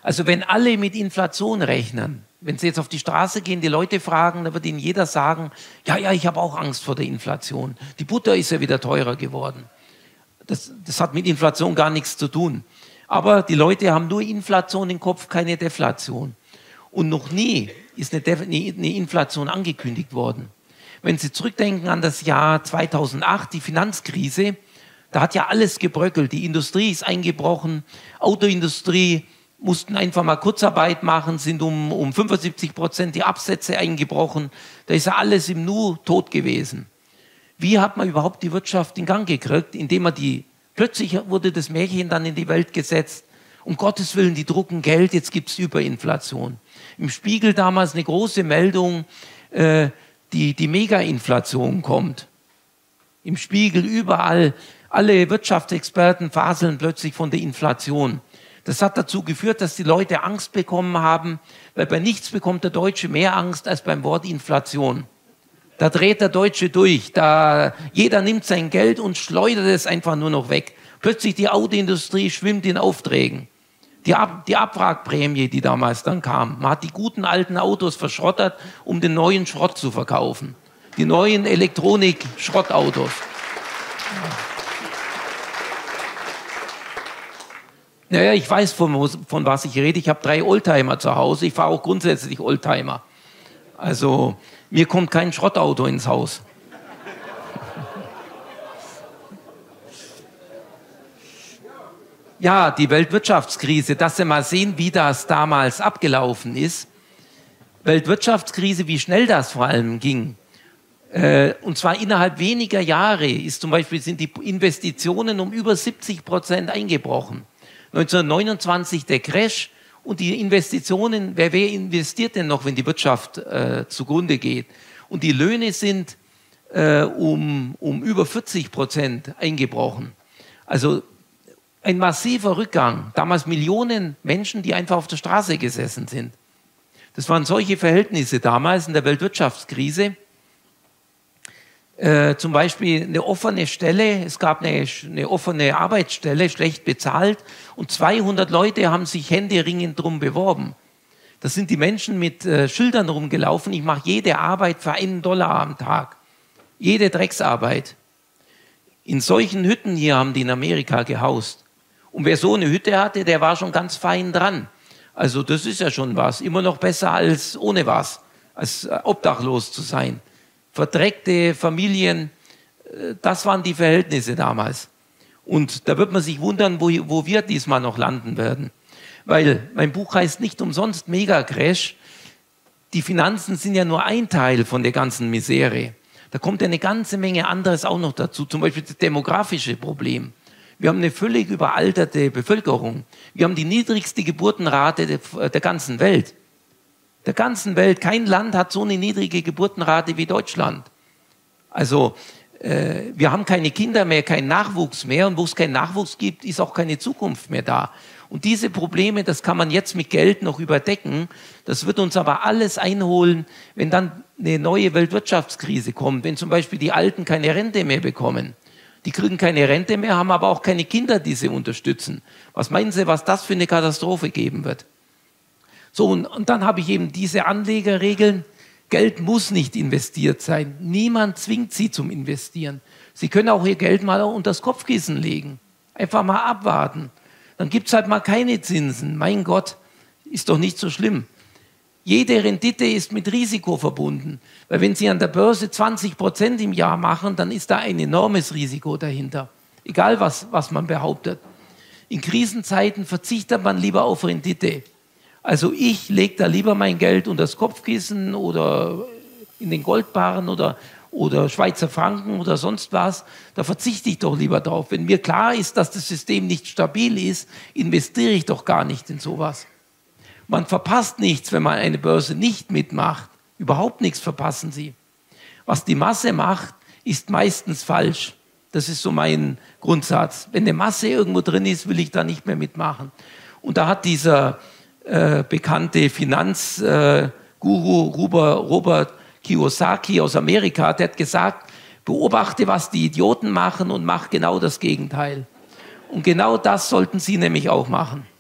Also wenn alle mit Inflation rechnen, wenn Sie jetzt auf die Straße gehen, die Leute fragen, dann wird Ihnen jeder sagen, ja, ich habe auch Angst vor der Inflation. Die Butter ist ja wieder teurer geworden. Das hat mit Inflation gar nichts zu tun. Aber die Leute haben nur Inflation im Kopf, keine Deflation. Und noch nie ist eine Inflation angekündigt worden. Wenn Sie zurückdenken an das Jahr 2008, die Finanzkrise, da hat ja alles gebröckelt. Die Industrie ist eingebrochen, Autoindustrie mussten einfach mal Kurzarbeit machen, sind um 75% die Absätze eingebrochen. Da ist ja alles im Nu tot gewesen. Wie hat man überhaupt die Wirtschaft in Gang gekriegt? Indem man plötzlich wurde das Märchen dann in die Welt gesetzt. Um Gottes Willen, die drucken Geld, jetzt gibt es Überinflation. Im Spiegel damals eine große Meldung, die Mega-Inflation kommt. Im Spiegel überall, alle Wirtschaftsexperten faseln plötzlich von der Inflation. Das hat dazu geführt, dass die Leute Angst bekommen haben, weil bei nichts bekommt der Deutsche mehr Angst als beim Wort Inflation. Da dreht der Deutsche durch. Jeder nimmt sein Geld und schleudert es einfach nur noch weg. Plötzlich die Autoindustrie schwimmt in Aufträgen. Die Abwrackprämie, die damals dann kam. Man hat die guten alten Autos verschrottet, um den neuen Schrott zu verkaufen. Die neuen Elektronik-Schrottautos. Naja, ich weiß, von was ich rede. Ich habe 3 Oldtimer zu Hause. Ich fahre auch grundsätzlich Oldtimer. Also, mir kommt kein Schrottauto ins Haus. Ja, die Weltwirtschaftskrise, dass Sie mal sehen, wie das damals abgelaufen ist. Weltwirtschaftskrise, wie schnell das vor allem ging. Und zwar innerhalb weniger Jahre sind die Investitionen um über 70% eingebrochen. 1929 der Crash und die Investitionen, wer investiert denn noch, wenn die Wirtschaft zugrunde geht? Und die Löhne sind um über 40% eingebrochen. Also ein massiver Rückgang. Damals Millionen Menschen, die einfach auf der Straße gesessen sind. Das waren solche Verhältnisse damals in der Weltwirtschaftskrise. Zum Beispiel eine offene Stelle, es gab eine offene Arbeitsstelle, schlecht bezahlt, und 200 Leute haben sich händeringend drum beworben. Das sind die Menschen mit Schildern rumgelaufen, ich mache jede Arbeit für $1 am Tag. Jede Drecksarbeit. In solchen Hütten hier haben die in Amerika gehaust. Und wer so eine Hütte hatte, der war schon ganz fein dran. Also das ist ja schon was. Immer noch besser als ohne was, als obdachlos zu sein. Verdreckte Familien, das waren die Verhältnisse damals. Und da wird man sich wundern, wo wir diesmal noch landen werden. Weil mein Buch heißt nicht umsonst Mega-Crash. Die Finanzen sind ja nur ein Teil von der ganzen Misere. Da kommt ja eine ganze Menge anderes auch noch dazu. Zum Beispiel das demografische Problem. Wir haben eine völlig überalterte Bevölkerung. Wir haben die niedrigste Geburtenrate der ganzen Welt. Der ganzen Welt. Kein Land hat so eine niedrige Geburtenrate wie Deutschland. Also wir haben keine Kinder mehr, keinen Nachwuchs mehr. Und wo es keinen Nachwuchs gibt, ist auch keine Zukunft mehr da. Und diese Probleme, das kann man jetzt mit Geld noch überdecken. Das wird uns aber alles einholen, wenn dann eine neue Weltwirtschaftskrise kommt. Wenn zum Beispiel die Alten keine Rente mehr bekommen. Die kriegen keine Rente mehr, haben aber auch keine Kinder, die sie unterstützen. Was meinen Sie, was das für eine Katastrophe geben wird? So, und dann habe ich eben diese Anlegerregeln. Geld muss nicht investiert sein. Niemand zwingt Sie zum Investieren. Sie können auch Ihr Geld mal unter das Kopfkissen legen. Einfach mal abwarten. Dann gibt es halt mal keine Zinsen. Mein Gott, ist doch nicht so schlimm. Jede Rendite ist mit Risiko verbunden. Weil wenn Sie an der Börse 20% im Jahr machen, dann ist da ein enormes Risiko dahinter. Egal, was man behauptet. In Krisenzeiten verzichtet man lieber auf Rendite. Also ich lege da lieber mein Geld unter das Kopfkissen oder in den Goldbarren oder Schweizer Franken oder sonst was. Da verzichte ich doch lieber drauf. Wenn mir klar ist, dass das System nicht stabil ist, investiere ich doch gar nicht in sowas. Man verpasst nichts, wenn man eine Börse nicht mitmacht. Überhaupt nichts verpassen Sie. Was die Masse macht, ist meistens falsch. Das ist so mein Grundsatz. Wenn eine Masse irgendwo drin ist, will ich da nicht mehr mitmachen. Und da hat dieser bekannte Finanzguru Robert Kiyosaki aus Amerika, der hat gesagt, beobachte, was die Idioten machen und mach genau das Gegenteil. Und genau das sollten Sie nämlich auch machen.